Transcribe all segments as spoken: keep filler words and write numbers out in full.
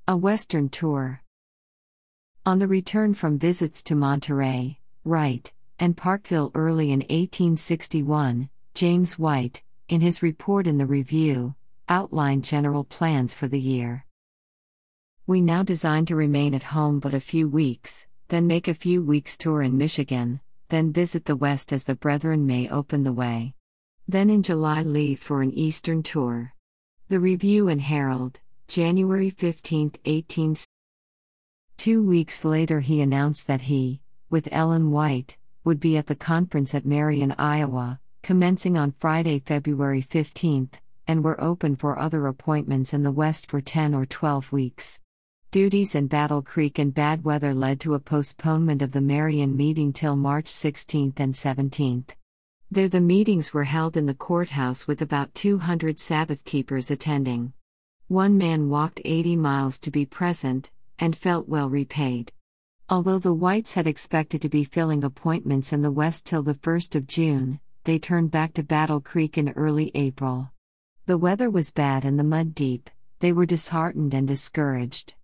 A Western Tour. On the return from visits to Monterey, Wright, and Parkville early in eighteen sixty-one, James White, in his report in the Review, outlined general plans for the year. We now design to remain at home but a few weeks, then make a few weeks' tour in Michigan, then visit the West as the Brethren may open the way. Then in July leave for an Eastern tour. The Review and Herald, January fifteenth, eighteen sixty. Two weeks later he announced that he, with Ellen White, would be at the conference at Marion, Iowa, commencing on Friday, February fifteenth, and were open for other appointments in the West for ten or twelve weeks. Duties in Battle Creek and bad weather led to a postponement of the Marion meeting till March sixteenth and seventeenth. There the meetings were held in the courthouse with about two hundred Sabbath keepers attending. One man walked eighty miles to be present, and felt well repaid. Although the Whites had expected to be filling appointments in the West till the first of June, they turned back to Battle Creek in early April. The weather was bad and the mud deep, they were disheartened and discouraged.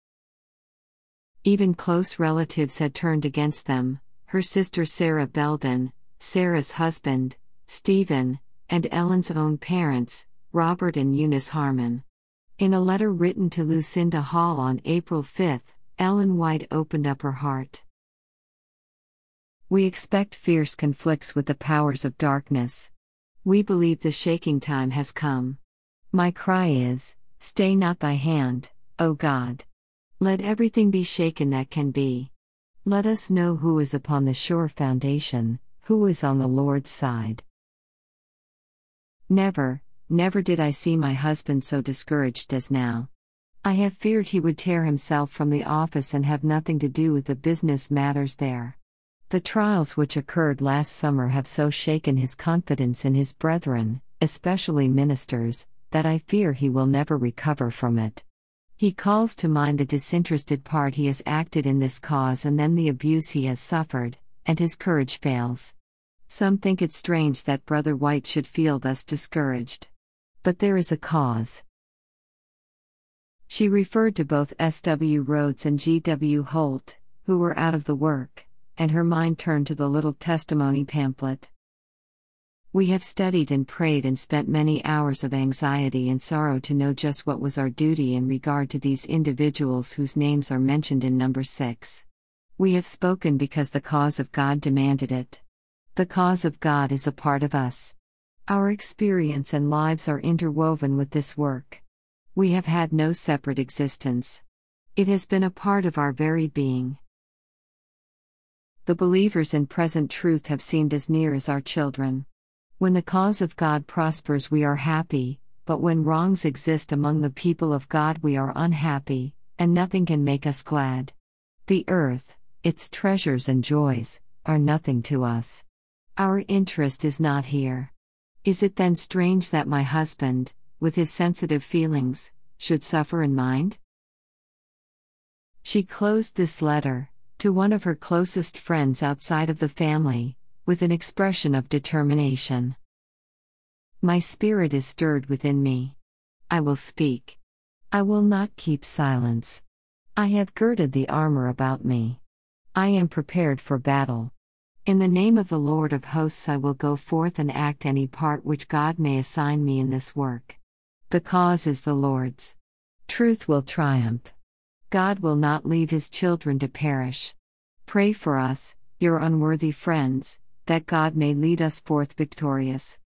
Even close relatives had turned against them, her sister Sarah Belden, Sarah's husband, Stephen, and Ellen's own parents, Robert and Eunice Harmon. In a letter written to Lucinda Hall on April fifth, Ellen White opened up her heart. We expect fierce conflicts with the powers of darkness. We believe the shaking time has come. My cry is, stay not thy hand, O God. Let everything be shaken that can be. Let us know who is upon the sure foundation, who is on the Lord's side. Never, never did I see my husband so discouraged as now. I have feared he would tear himself from the office and have nothing to do with the business matters there. The trials which occurred last summer have so shaken his confidence in his brethren, especially ministers, that I fear he will never recover from it. He calls to mind the disinterested part he has acted in this cause and then the abuse he has suffered, and his courage fails. Some think it strange that Brother White should feel thus discouraged. But there is a cause. She referred to both S W Rhodes and G W Holt, who were out of the work, and her mind turned to the little testimony pamphlet. We have studied and prayed and spent many hours of anxiety and sorrow to know just what was our duty in regard to these individuals whose names are mentioned in number six. We have spoken because the cause of God demanded it. The cause of God is a part of us. Our experience and lives are interwoven with this work. We have had no separate existence. It has been a part of our very being. The believers in present truth have seemed as near as our children. When the cause of God prospers, we are happy, but when wrongs exist among the people of God, we are unhappy, and nothing can make us glad. The earth, its treasures and joys, are nothing to us. Our interest is not here. Is it then strange that my husband, with his sensitive feelings, should suffer in mind? She closed this letter, to one of her closest friends outside of the family, with an expression of determination. My spirit is stirred within me. I will speak. I will not keep silence. I have girded the armor about me. I am prepared for battle. In the name of the Lord of hosts I will go forth and act any part which God may assign me in this work. The cause is the Lord's. Truth will triumph. God will not leave his children to perish. Pray for us, your unworthy friends, that God may lead us forth victorious.